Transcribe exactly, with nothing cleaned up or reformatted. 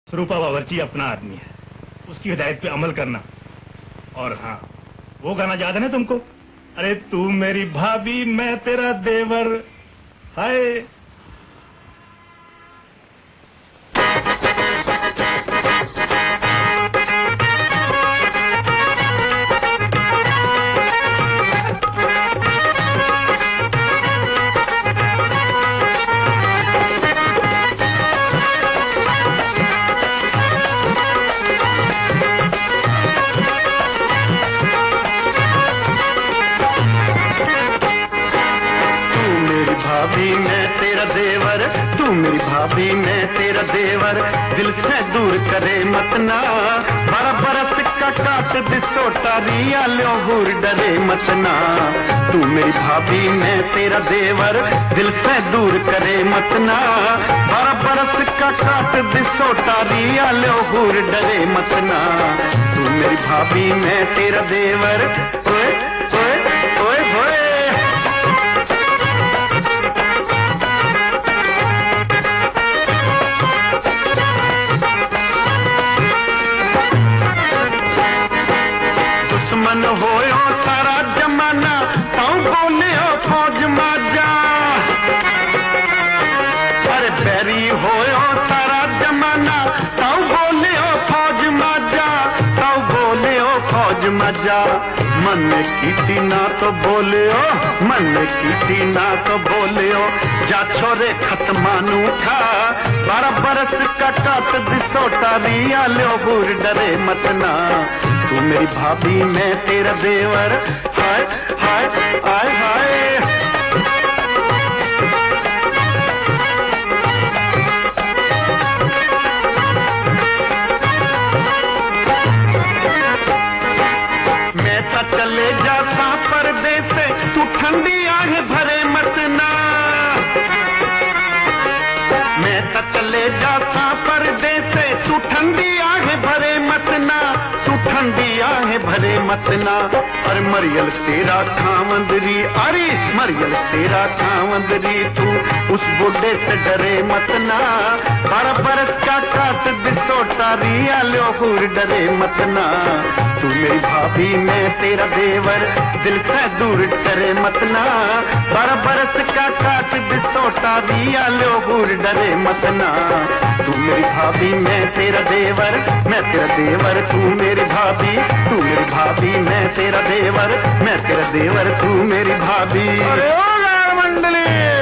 स्वरूपा बावर्ची अपना आदमी है, उसकी हिदायत पे अमल करना। और हाँ, वो गाना याद है ना तुमको? अरे तू मेरी भाभी मैं तेरा देवर। हाय भाभी मैं तेरा देवर, तू मेरी भाभी मैं तेरा देवर, दिल से दूर करे मत ना, बारह बरस का काट दिसोटा रिया लो हुर डरे मत ना। तू मेरी भाभी मैं तेरा देवर, दिल से दूर करे मत ना, बारह बरस का काट दिसोटा रिया लो हुर डरे मत ना। तू मेरी भाभी मैं तेरा देवर। ओए ओए ओए ओए दुश्मन होयो सारा जमाना, ताऊ बोले हो फौज माजा। अरे बैरी होयो सारा जमाना, ताऊ बोले हो फौज माजा, ताऊ बोले हो फौज माजा। मन की ना तो बोले हो, मन की ना तो बोले हो, जा छोरे खसमानू था, बारह बरस का काट दिसोटा रिया लो बुर डरे मत ना। तू मेरी भाभी मैं तेरा देवर। हाय हाय हाय हाय मैं तो चले जा सा परदेस, तू ठंडी आग भरे मत ना। मैं तो चले जा सा परदेस, तू ठंडी आग भरे मत ना, तू ठंडी आहे भरे मत ना। और मरियल तेरा खावंदरी, अरे मरियल तेरा खावंदरी, तू उस बुढ़े से डरे मत ना, बारह बरस का काट दिसोटा रिया लो हुर डरे मत ना। तू मेरी भाभी मैं तेरा देवर, दिल से दूर डरे मत ना, बारह बरस का काट दिसोटा रिया लो हुर डरे मत ना। तू मेरी भाभी मैं तेरा देवर, मैं तेरा देवर तू मेरी भाभी, तू मेरी भाभी मैं तेरा देवर, मैं तेरा देवर तू मेरी भाभी। अरे ओ गाड़ मंडली